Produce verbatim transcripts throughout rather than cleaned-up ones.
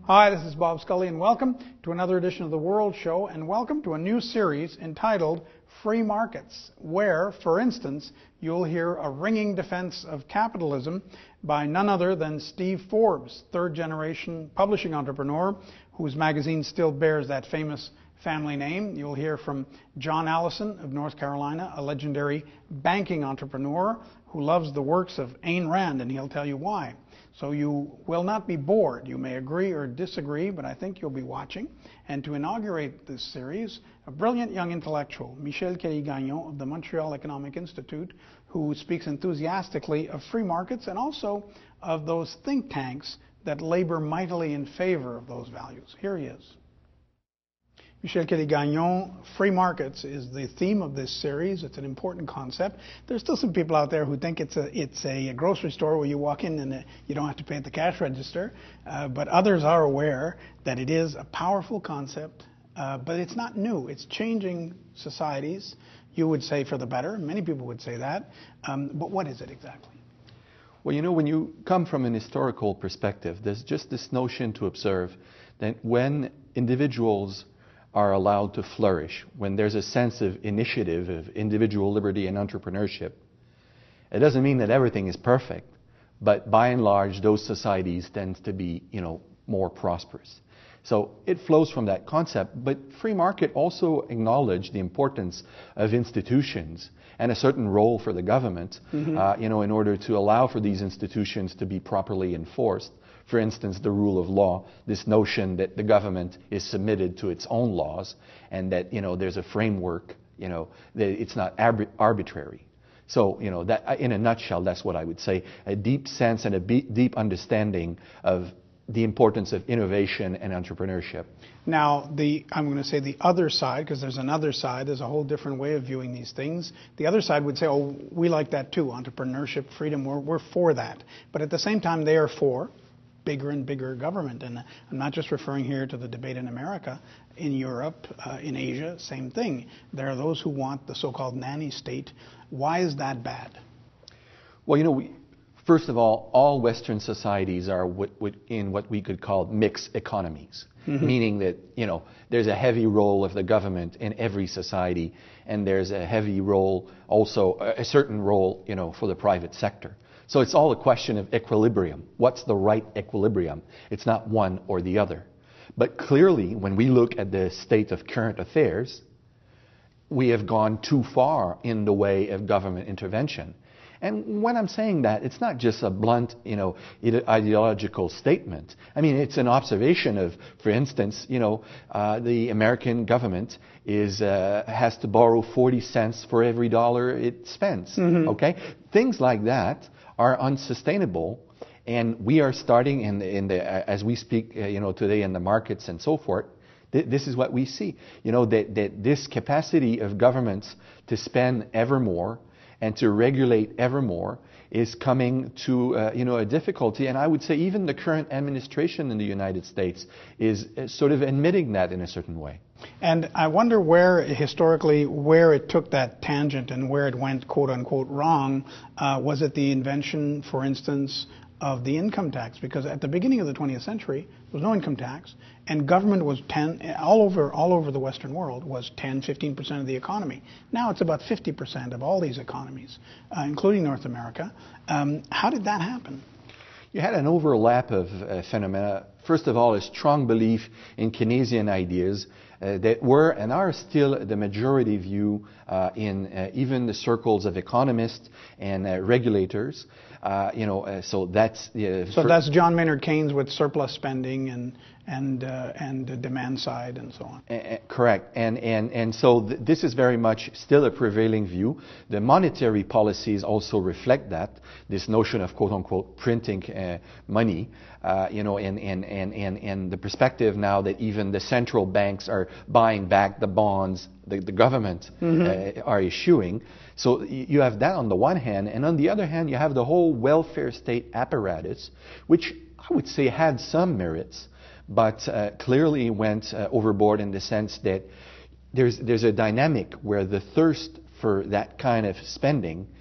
Hi, this is Bob Scully, and welcome to another edition of The World Show, and welcome to a new series entitled Free Markets, where, for instance, you'll hear a ringing defense of capitalism by none other than Steve Forbes, third-generation publishing entrepreneur whose magazine still bears that famous family name. You'll hear from John Allison of North Carolina, a legendary banking entrepreneur who loves the works of Ayn Rand, and he'll tell you why. So you will not be bored. You may agree or disagree, but I think you'll be watching. And to inaugurate this series, a brilliant young intellectual, Michel Kelly-Gagnon of the Montreal Economic Institute, who speaks enthusiastically of free markets and also of those think tanks that labor mightily in favor of those values. Here he is. Michel Kelly-Gagnon, free markets is the theme of this series. It's an important concept. There's still some people out there who think it's a it's a grocery store where you walk in and you don't have to pay at the cash register. Uh, but others are aware that it is a powerful concept, uh, but it's not new. It's changing societies, you would say, for the better. Many people would say that. Um, but what is it exactly? Well, you know, when you come from an historical perspective, there's just this notion to observe that when individuals are allowed to flourish, when there's a sense of initiative, of individual liberty and entrepreneurship, it doesn't mean that everything is perfect, but by and large, those societies tend to be, you know, more prosperous. So it flows from that concept, but free market also acknowledged the importance of institutions and a certain role for the government, mm-hmm. uh, you know, in order to allow for these institutions to be properly enforced. For instance, the rule of law, this notion that the government is submitted to its own laws and that, you know, there's a framework, you know, that it's not arbi- arbitrary. So, you know, that in a nutshell, that's what I would say, a deep sense and a be- deep understanding of the importance of innovation and entrepreneurship. Now, the I'm going to say the other side, because there's another side, there's a whole different way of viewing these things. The other side would say, oh, we like that too, entrepreneurship, freedom, we're, we're for that. But at the same time, they are for bigger and bigger government. And I'm not just referring here to the debate in America. In Europe, uh, in Asia, same thing. There are those who want the so-called nanny state. Why is that bad? Well, you know, we, first of all, all Western societies are what, what, in what we could call mixed economies, mm-hmm. meaning that, you know, there's a heavy role of the government in every society, and there's a heavy role, also a certain role, you know, for the private sector. So it's all a question of equilibrium. What's the right equilibrium? It's not one or the other. But clearly, when we look at the state of current affairs, we have gone too far in the way of government intervention. And when I'm saying that, it's not just a blunt, you know, ideological statement. I mean, it's an observation of, for instance, you know, uh, the American government is uh, has to borrow forty cents for every dollar it spends. Mm-hmm. Okay, things like that are unsustainable, and we are starting in the, in the uh, as we speak, uh, you know, today in the markets and so forth. Th- this is what we see. You know, that that this capacity of governments to spend ever more and to regulate ever more is coming to uh, you know a difficulty, and I would say even the current administration in the United States is uh, sort of admitting that in a certain way. And I wonder where, historically, where it took that tangent and where it went, quote unquote, wrong. Uh, was it the invention, for instance, of the income tax? Because at the beginning of the twentieth century, there was no income tax, and government was ten, all over all over the Western world, was ten, fifteen percent of the economy. Now it's about fifty percent of all these economies, uh, including North America. Um, how did that happen? You had an overlap of uh, phenomena. First of all, a strong belief in Keynesian ideas uh, that were and are still the majority view uh, in uh, even the circles of economists and uh, regulators. Uh, you know, uh, so that's uh, so that's John Maynard Keynes with surplus spending and and uh, and the demand side and so on. Uh, correct, and and and so th- this is very much still a prevailing view. The monetary policies also reflect that, this notion of quote unquote printing uh, money. Uh, you know, and, and, and, and, and the perspective now that even the central banks are buying back the bonds the, the government mm-hmm. uh, are issuing. So you have that on the one hand, and on the other hand, you have the whole welfare state apparatus, which I would say had some merits, but uh, clearly went uh, overboard in the sense that there's there's a dynamic where the thirst for that kind of spending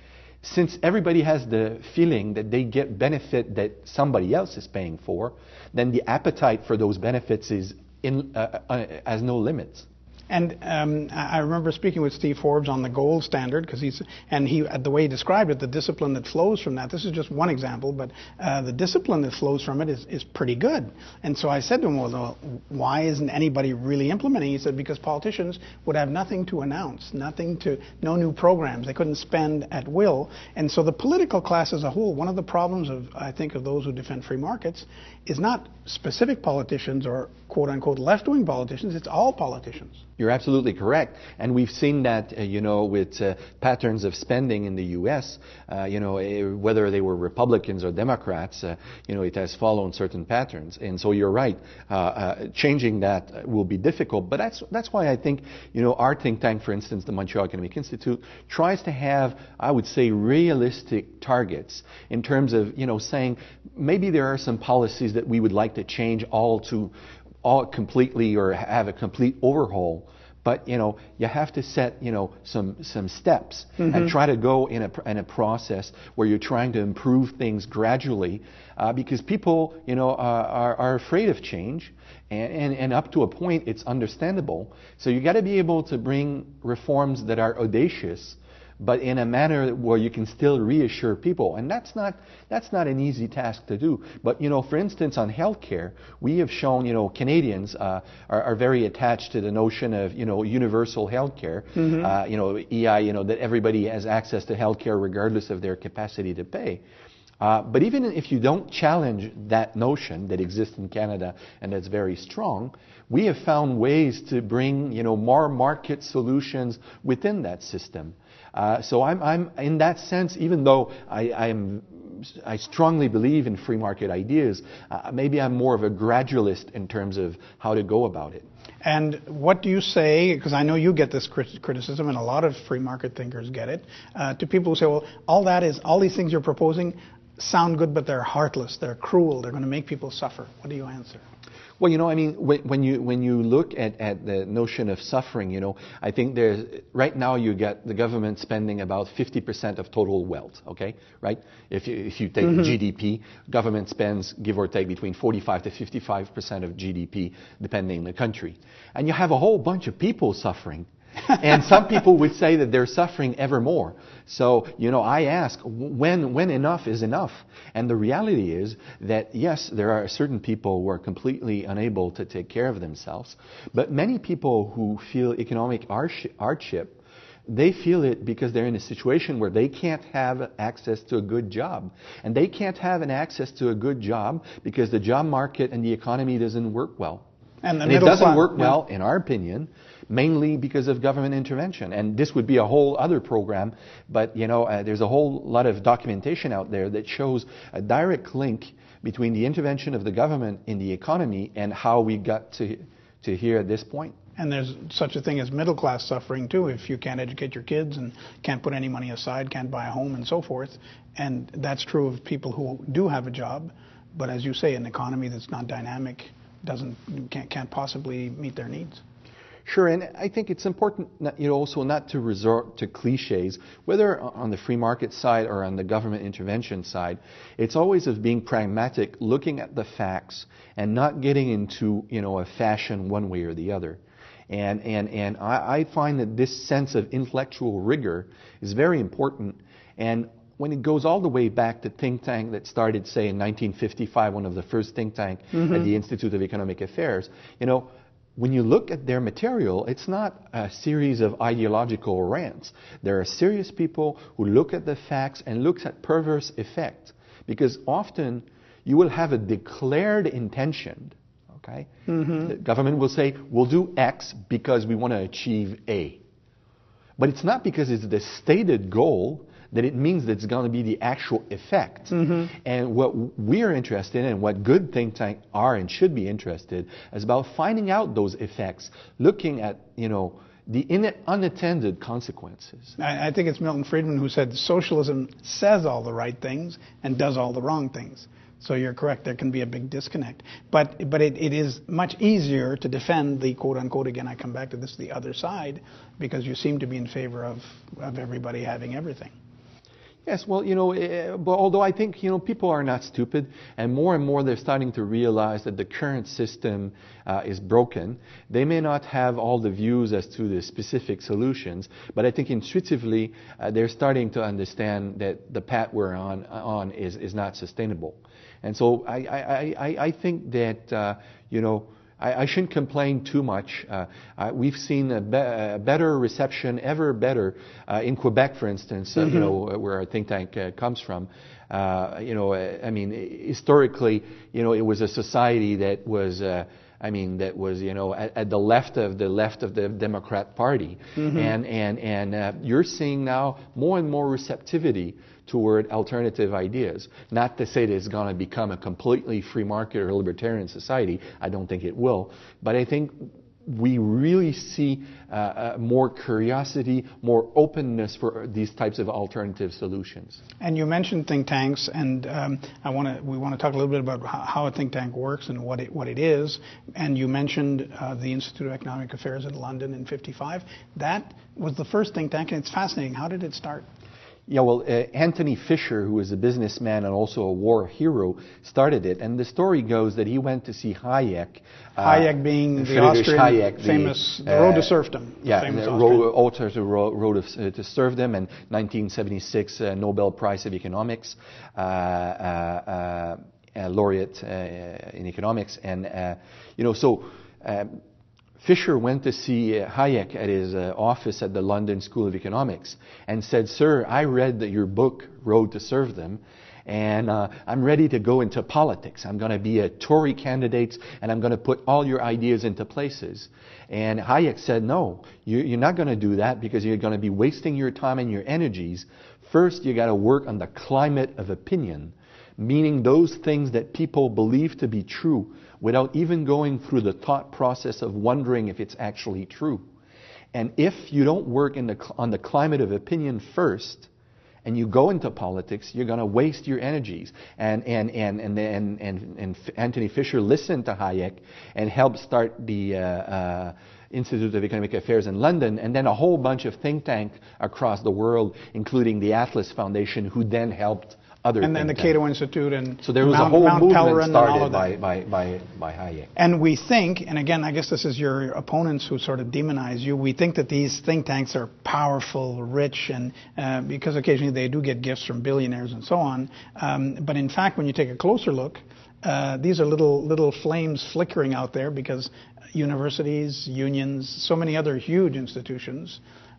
since everybody has the feeling that they get benefit that somebody else is paying for, then the appetite for those benefits is in, uh, uh, has no limits. And um, I remember speaking with Steve Forbes on the gold standard, because he's and he the way he described it, the discipline that flows from that. This is just one example, but uh, the discipline that flows from it is, is pretty good. And so I said to him, well, why isn't anybody really implementing? He said because politicians would have nothing to announce, nothing to, no new programs. They couldn't spend at will. And so the political class as a whole, one of the problems of I think of those who defend free markets is not specific politicians or quote unquote left-wing politicians. It's all politicians. You're absolutely correct, and we've seen that, uh, you know, with uh, patterns of spending in the U S. Uh, you know, uh, whether they were Republicans or Democrats, uh, you know, it has followed certain patterns. And so you're right, uh, uh, changing that will be difficult. But that's that's why I think, you know, our think tank, for instance, the Montreal Economic Institute, tries to have, I would say, realistic targets in terms of, you know, saying maybe there are some policies that we would like to change all to. all completely or have a complete overhaul, but you know you have to set you know some some steps mm-hmm. and try to go in a in a process where you're trying to improve things gradually, uh, because people you know are, are, are afraid of change, and, and and up to a point it's understandable. So you got to be able to bring reforms that are audacious, but in a manner where you can still reassure people. And that's not that's not an easy task to do. But, you know, for instance, on healthcare, we have shown, you know, Canadians uh, are, are very attached to the notion of, you know, universal healthcare, mm-hmm. uh, you know, E I, you know, that everybody has access to healthcare regardless of their capacity to pay. Uh, but even if you don't challenge that notion that exists in Canada and that's very strong, we have found ways to bring, you know, more market solutions within that system. Uh, so I'm, I'm, in that sense, even though I, I'm, I strongly believe in free market ideas, uh, maybe I'm more of a gradualist in terms of how to go about it. And what do you say, because I know you get this crit- criticism, and a lot of free market thinkers get it, uh, to people who say, well, all that is, all these things you're proposing sound good, but they're heartless, they're cruel, they're going to make people suffer. What do you answer? Well, you know, I mean, when you when you look at, at the notion of suffering, you know, I think there's right now you get the government spending about fifty percent of total wealth. Okay, right? If you if you take mm-hmm. G D P, government spends give or take between forty-five to fifty-five percent of G D P, depending on the country, and you have a whole bunch of people suffering. And some people would say that they're suffering ever more. So, you know, I ask, when when enough is enough? And the reality is that, yes, there are certain people who are completely unable to take care of themselves. But many people who feel economic hardship, they feel it because they're in a situation where they can't have access to a good job. And they can't have an access to a good job because the job market and the economy doesn't work well. And, and it doesn't class, work well, yeah. in our opinion, mainly because of government intervention. And this would be a whole other program, but you know, uh, there's a whole lot of documentation out there that shows a direct link between the intervention of the government in the economy and how we got to to here at this point. And there's such a thing as middle class suffering too, if you can't educate your kids and can't put any money aside, can't buy a home and so forth. And that's true of people who do have a job, but as you say, an economy that's not dynamic doesn't can't, can't possibly meet their needs. Sure, and I think it's important, not, you know, also not to resort to cliches, whether on the free market side or on the government intervention side. It's always of being pragmatic, looking at the facts, and not getting into, you know, a fashion one way or the other. And and and I, I find that this sense of intellectual rigor is very important. And when it goes all the way back to think tank that started, say, in nineteen fifty-five, one of the first think tank mm-hmm. at the Institute of Economic Affairs, you know, when you look at their material, it's not a series of ideological rants. There are serious people who look at the facts and look at perverse effect, because often you will have a declared intention. Okay, mm-hmm. The government will say, we'll do X because we want to achieve A. But it's not because it's the stated goal that it means that it's going to be the actual effect. Mm-hmm. And what we're interested in, and what good think tanks are and should be interested, is about finding out those effects, looking at, you know, the in- unattended consequences. I, I think it's Milton Friedman who said socialism says all the right things and does all the wrong things. So you're correct, there can be a big disconnect. But but it, it is much easier to defend the quote-unquote, again, I come back to this, the other side, because you seem to be in favor of, of everybody having everything. Yes, well, you know, uh, but although I think, you know, people are not stupid, and more and more they're starting to realize that the current system uh, is broken. They may not have all the views as to the specific solutions, but I think intuitively uh, they're starting to understand that the path we're on on is, is not sustainable. And so I, I, I, I think that, uh, you know, I, I shouldn't complain too much. Uh, uh, we've seen a, be- a better reception, ever better, uh, in Quebec, for instance, uh, mm-hmm. you know, where our think tank uh, comes from. Uh, you know, uh, I mean, historically, you know, it was a society that was, uh, I mean, that was, you know, at, at the left of the left of the Democrat Party, mm-hmm. and and and uh, you're seeing now more and more receptivity toward alternative ideas. Not to say that it's going to become a completely free market or libertarian society. I don't think it will. But I think we really see uh, uh, more curiosity, more openness for these types of alternative solutions. And you mentioned think tanks, and um, I want to we want to talk a little bit about how a think tank works and what it what it is. And you mentioned uh, the Institute of Economic Affairs in London in fifty-five. That was the first think tank, and it's fascinating. How did it start? Yeah, well, uh, Anthony Fisher, who was a businessman and also a war hero, started it. And the story goes that he went to see Hayek. Uh, Hayek being the Austrian Hayek, famous, the, the road uh, to serfdom. Yeah, famous the road, author to road, road of, uh, to serfdom, and nineteen seventy-six uh, Nobel Prize of Economics, uh, uh, uh, laureate uh, in economics. And, uh, you know, so... Um, Fisher went to see uh, Hayek at his uh, office at the London School of Economics and said, "Sir, I read the, your book, Road to Serfdom, and uh, I'm ready to go into politics. I'm going to be a Tory candidate, and I'm going to put all your ideas into places." And Hayek said, "No, you, you're not going to do that because you're going to be wasting your time and your energies. First, you got to work on the climate of opinion, meaning those things that people believe to be true, without even going through the thought process of wondering if it's actually true. And if you don't work in the, on the climate of opinion first, and you go into politics, you're going to waste your energies." And and and and and, and, and Anthony Fisher listened to Hayek and helped start the uh, uh, Institute of Economic Affairs in London, and then a whole bunch of think tanks across the world, including the Atlas Foundation, who then helped other and then the tanks. Cato Institute, and so there was Mount, a whole Mount movement Pelerin started by, by, by, by Hayek. And we think, and again, I guess this is your opponents who sort of demonize you, we think that these think tanks are powerful, rich, and uh, because occasionally they do get gifts from billionaires and so on. Um, but in fact, when you take a closer look, uh, these are little little flames flickering out there, because universities, unions, so many other huge institutions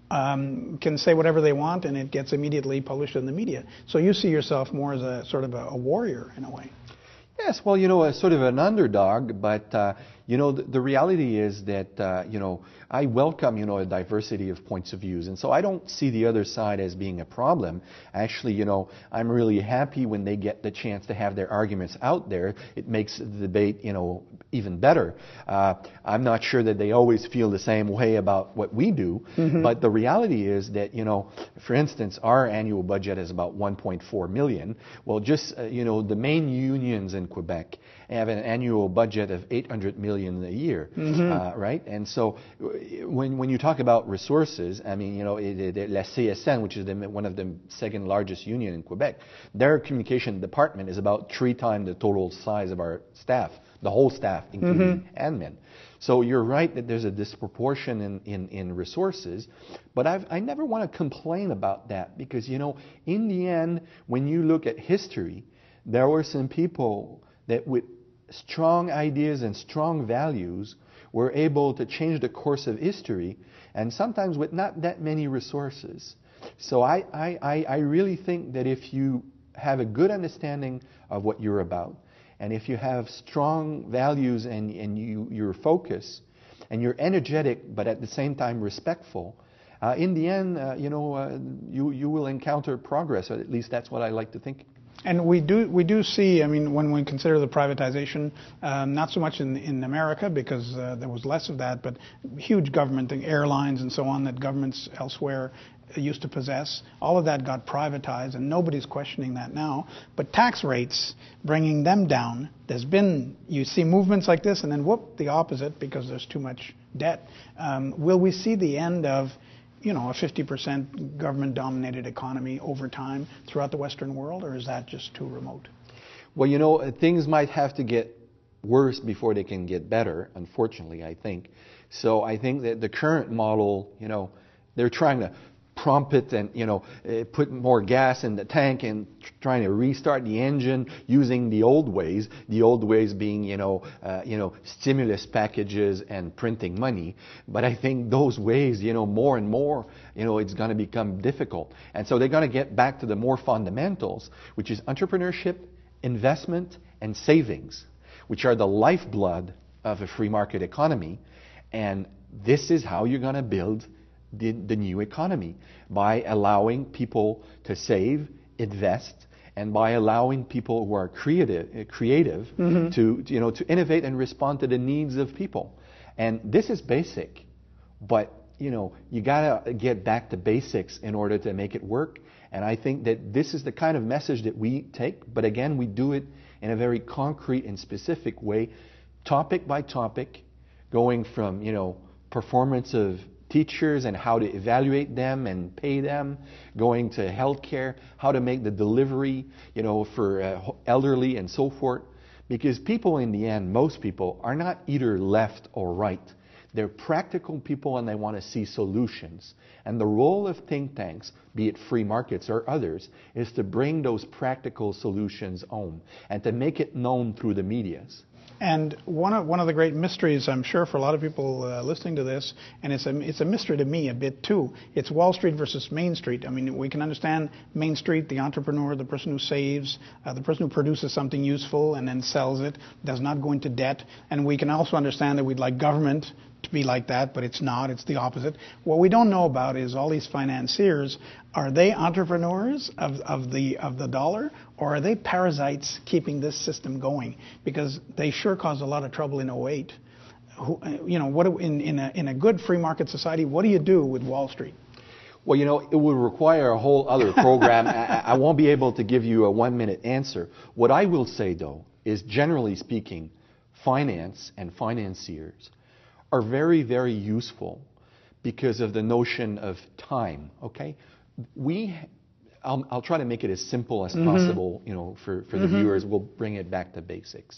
Um, can say whatever they want, and it gets immediately published in the media. So you see yourself more as a sort of a, a warrior in a way. Yes, well, you know, a sort of an underdog, but, uh, you know, the, the reality is that, uh, you know, I welcome, you know, a diversity of points of views. And so I don't see the other side as being a problem. Actually, you know, I'm really happy when they get the chance to have their arguments out there. It makes the debate, you know, even better. Uh, I'm not sure that they always feel the same way about what we do, mm-hmm. but the reality is that, you know, for instance, our annual budget is about one point four million. Well, just, uh, you know, the main unions in Quebec have an annual budget of eight hundred million a year, mm-hmm. uh, right? And so when when you talk about resources, I mean, you know, it, it, La C S N, which is the, one of the second largest union in Quebec, their communication department is about three times the total size of our staff, the whole staff, including mm-hmm. admin. So you're right that there's a disproportion in, in, in resources, but I've, I never want to complain about that, because, you know, in the end, when you look at history, there were some people that with strong ideas and strong values were able to change the course of history, and sometimes with not that many resources. So I, I, I really think that if you have a good understanding of what you're about, and if you have strong values and, and you, you're focused, and you're energetic but at the same time respectful, uh, in the end, uh, you know, uh, you, you will encounter progress, or at least that's what I like to think. And we do we do see, I mean, when we consider the privatization, um, not so much in in America, because uh, there was less of that, but huge government, airlines and so on, that governments elsewhere used to possess, all of that got privatized, and nobody's questioning that now. But tax rates, bringing them down, there's been, you see movements like this, and then whoop, the opposite, because there's too much debt. Um, will we see the end of you know, a fifty percent government-dominated economy over time throughout the Western world, or is that just too remote? Well, you know, things might have to get worse before they can get better, unfortunately, I think. So I think that the current model, you know, they're trying to prompt it and, you know, put more gas in the tank and trying to restart the engine using the old ways, the old ways being, you know, uh, you know, stimulus packages and printing money. But I think those ways, you know, more and more, you know, it's going to become difficult. And so they're going to get back to the more fundamentals, which is entrepreneurship, investment, and savings, which are the lifeblood of a free market economy. And this is how you're going to build the, the new economy, by allowing people to save, invest, and by allowing people who are creative, creative mm-hmm. to, you know, to innovate and respond to the needs of people. And this is basic, but you know, you got to get back to basics in order to make it work. And I think that this is the kind of message that we take, but again, we do it in a very concrete and specific way, topic by topic, going from, you know, performance of teachers and how to evaluate them and pay them, going to healthcare, how to make the delivery, you know, for uh, elderly and so forth. Because people in the end, most people, are not either left or right. They're practical people and they want to see solutions. And the role of think tanks, be it free markets or others, is to bring those practical solutions home and to make it known through the medias. And one of one of the great mysteries, I'm sure, for a lot of people uh, listening to this, and it's a it's a mystery to me a bit too. It's Wall Street versus Main Street. I mean, we can understand Main Street, the entrepreneur, the person who saves, uh, the person who produces something useful and then sells it, does not go into debt. And we can also understand that we'd like government to be like that, but it's not. It's the opposite. What we don't know about is all these financiers. Are they entrepreneurs of, of the of the dollar, or are they parasites keeping this system going? Because they sure caused a lot of trouble in oh eight. Who, you know, what in in a, in a good free market society, what do you do with Wall Street? Well, you know, it would require a whole other program. I, I won't be able to give you a one-minute answer. What I will say, though, is generally speaking, finance and financiers are very, very useful because of the notion of time, okay? We, I'll, I'll try to make it as simple as mm-hmm. possible, you know, for, for the mm-hmm. viewers. We'll bring it back to basics.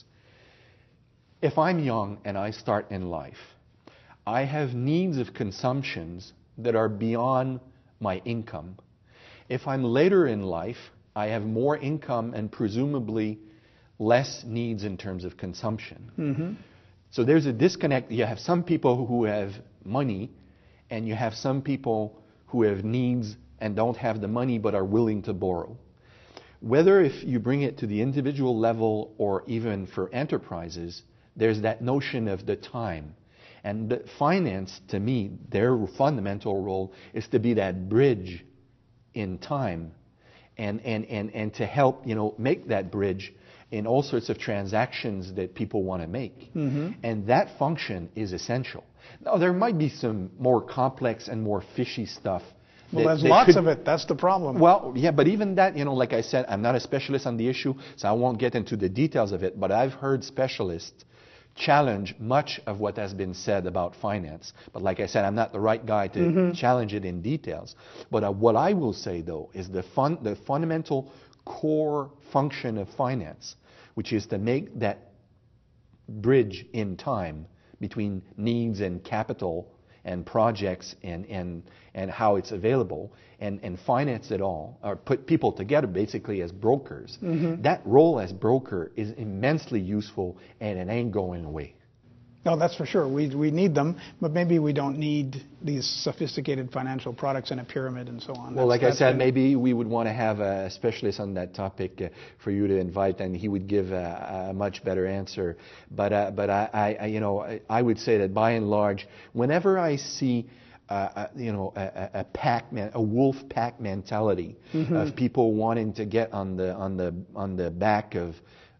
If I'm young and I start in life, I have needs of consumptions that are beyond my income. If I'm later in life, I have more income and presumably less needs in terms of consumption. Mm-hmm. So there's a disconnect. You have some people who have money, and you have some people who have needs and don't have the money but are willing to borrow. Whether if you bring it to the individual level or even for enterprises, there's that notion of the time. And the finance, to me, their fundamental role is to be that bridge in time and, and, and, and to help, you know, make that bridge in all sorts of transactions that people want to make. Mm-hmm. And that function is essential. Now, there might be some more complex and more fishy stuff. Well, that, there's that lots could, of it. That's the problem. Well, yeah, but even that, you know, like I said, I'm not a specialist on the issue, so I won't get into the details of it, but I've heard specialists challenge much of what has been said about finance. But like I said, I'm not the right guy to mm-hmm. challenge it in details. But uh, what I will say, though, is the fun, the fundamental core function of finance, which is to make that bridge in time between needs and capital and projects and, and, and how it's available, and, and finance it all, or put people together basically as brokers. Mm-hmm. That role as broker is immensely useful, and it ain't going away. No, that's for sure. We we need them, but maybe we don't need these sophisticated financial products in a pyramid and so on. Well, that's, like I said, maybe we would want to have a specialist on that topic uh, for you to invite, and he would give a, a much better answer. But uh, but I, I you know I, I would say that by and large, whenever I see Uh, a, you know, a, a pack man, a wolf pack mentality mm-hmm. of people wanting to get on the on the on the back of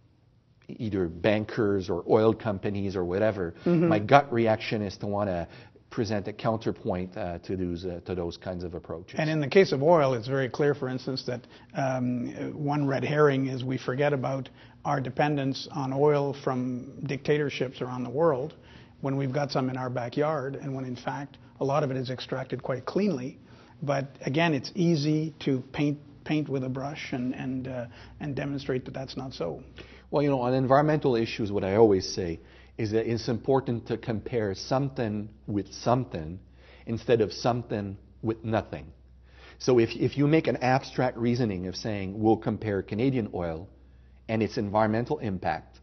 either bankers or oil companies or whatever. Mm-hmm. My gut reaction is to want to present a counterpoint uh, to those uh, to those kinds of approaches. And in the case of oil, it's very clear, for instance, that um, one red herring is we forget about our dependence on oil from dictatorships around the world, when we've got some in our backyard, and when in fact a lot of it is extracted quite cleanly. But again, it's easy to paint paint with a brush and and uh, and demonstrate that that's not so. Well, you know, on environmental issues, what I always say is that it's important to compare something with something instead of something with nothing. So if if you make an abstract reasoning of saying we'll compare Canadian oil and its environmental impact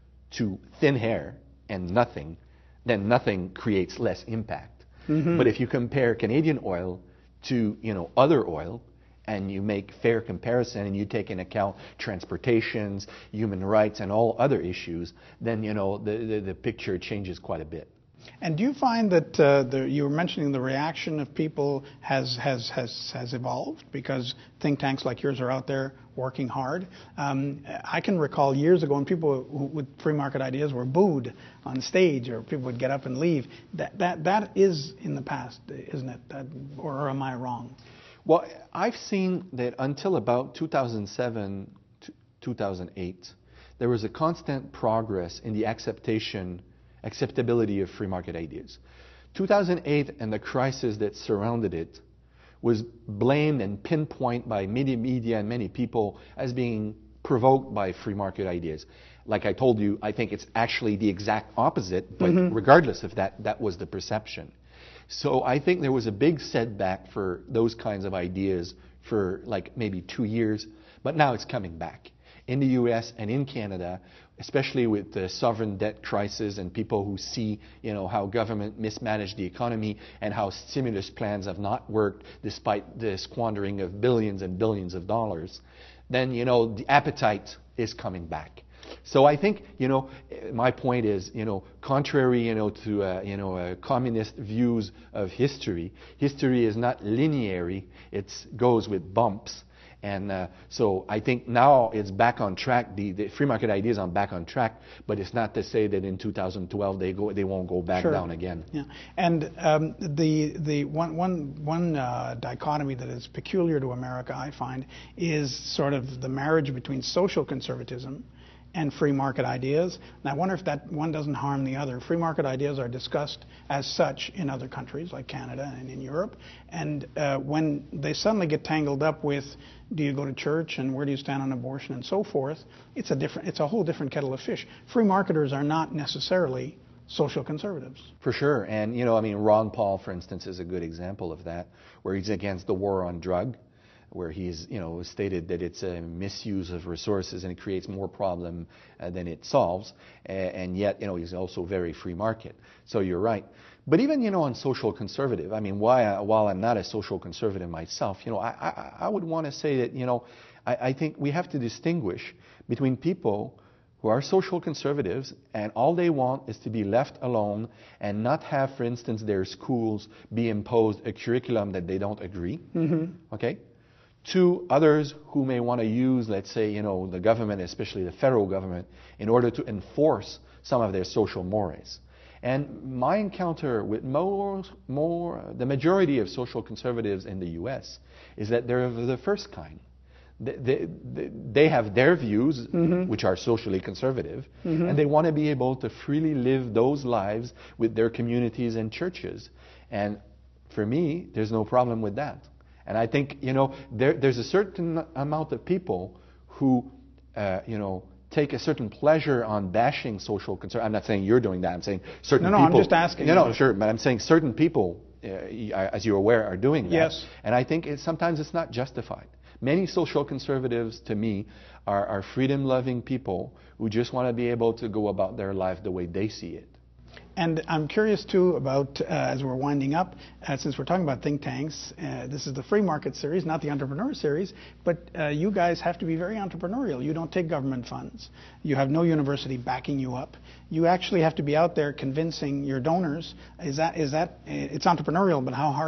to thin hair and nothing, then nothing creates less impact. Mm-hmm. But if you compare Canadian oil to, you know, other oil, and you make fair comparison and you take into account transportations, human rights, and all other issues, then, you know, the, the, the picture changes quite a bit. And do you find that uh, the, you were mentioning the reaction of people has, has, has, has evolved because think tanks like yours are out there working hard? Um, I can recall years ago when people who, with free market ideas were booed on stage or people would get up and leave. That, that, that is in the past, isn't it? That, or am I wrong? Well, I've seen that until about two thousand seven to two thousand eight, there was a constant progress in the acceptation, acceptability of free market ideas. two thousand eight and the crisis that surrounded it was blamed and pinpointed by media, media and many people as being provoked by free market ideas. Like I told you, I think it's actually the exact opposite, but mm-hmm. regardless of that, that was the perception. So I think there was a big setback for those kinds of ideas for like maybe two years, but now it's coming back. In the U S and in Canada, especially with the sovereign debt crisis and people who see, you know, how government mismanaged the economy and how stimulus plans have not worked despite the squandering of billions and billions of dollars, then, you know, the appetite is coming back. So I think, you know, my point is, you know, contrary, you know, to, uh, you know, uh, communist views of history, history is not linear, it goes with bumps. And uh, so I think now it's back on track, the, the free market ideas are back on track, but it's not to say that in two thousand twelve they go, they won't go back sure. down again. Yeah. And um, the, the one, one, one uh, dichotomy that is peculiar to America, I find, is sort of the marriage between social conservatism and free market ideas. And I wonder if that one doesn't harm the other. Free market ideas are discussed as such in other countries like Canada and in Europe. And uh, when they suddenly get tangled up with do you go to church and where do you stand on abortion and so forth, it's a different, it's a whole different kettle of fish. Free marketers are not necessarily social conservatives. For sure. And, you know, I mean, Ron Paul, for instance, is a good example of that, where he's against the war on drug, where he's, you know, stated that it's a misuse of resources and it creates more problem uh, than it solves. Uh, and yet, you know, he's also very free market. So you're right. But even, you know, on social conservative, I mean, why, uh, while I'm not a social conservative myself, you know, I, I, I would want to say that, you know, I, I think we have to distinguish between people who are social conservatives and all they want is to be left alone and not have, for instance, their schools be imposed a curriculum that they don't agree. Mm-hmm. Okay? To others who may want to use, let's say, you know, the government, especially the federal government, in order to enforce some of their social mores. And my encounter with more, more, the majority of social conservatives in the U S is that they're the first kind. They, they, they have their views, mm-hmm. which are socially conservative, mm-hmm. and they want to be able to freely live those lives with their communities and churches. And for me, there's no problem with that. And I think, you know, there, there's a certain amount of people who, uh, you know, take a certain pleasure on bashing social concern. I'm not saying you're doing that. I'm saying certain no, no, people. No, I'm just asking. No, no, sure. But I'm saying certain people, uh, as you're aware, are doing that. Yes. And I think it's, sometimes it's not justified. Many social conservatives, to me, are, are freedom-loving people who just want to be able to go about their life the way they see it. And I'm curious, too, about, uh, as we're winding up, uh, since we're talking about think tanks, uh, this is the free market series, not the entrepreneur series, but uh, you guys have to be very entrepreneurial. You don't take government funds. You have no university backing you up. You actually have to be out there convincing your donors. Is that, is that, it's entrepreneurial, but how hard is it?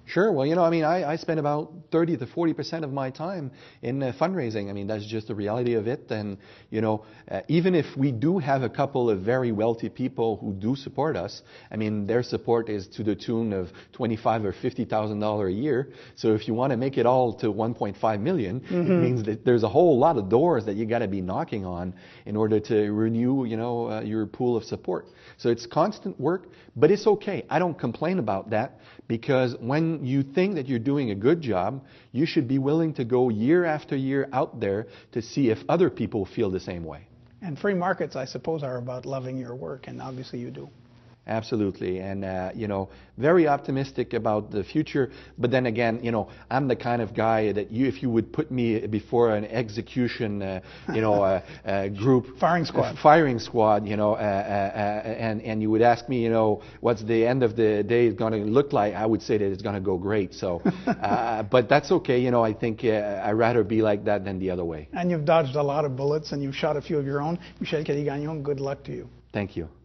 Sure. Well, you know, I mean, I, I spend about thirty to forty percent of my time in uh, fundraising. I mean, that's just the reality of it. And, you know, uh, even if we do have a couple of very wealthy people who do support us, I mean, their support is to the tune of twenty-five thousand or fifty thousand dollars a year. So if you want to make it all to one point five million, mm-hmm. it means that there's a whole lot of doors that you got to be knocking on in order to renew, you know, uh, your pool of support. So it's constant work, but it's okay. I don't complain about that, because when you think that you're doing a good job, you should be willing to go year after year out there to see if other people feel the same way. And free markets, I suppose, are about loving your work, and obviously you do. Absolutely. And, uh, you know, very optimistic about the future. But then again, you know, I'm the kind of guy that you, if you would put me before an execution, uh, you know, uh, uh, group. Firing squad. Uh, firing squad, you know, uh, uh, uh, and, and you would ask me, you know, what's the end of the day going to look like, I would say that it's going to go great. So, uh, but that's okay. You know, I think uh, I'd rather be like that than the other way. And you've dodged a lot of bullets and you've shot a few of your own. Michel Kelly-Gagnon, good luck to you. Thank you.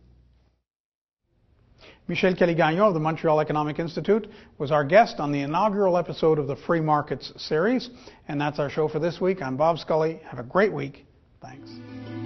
Michel Kelly-Gagnon of the Montreal Economic Institute was our guest on the inaugural episode of the Free Markets series. And that's our show for this week. I'm Bob Scully. Have a great week. Thanks.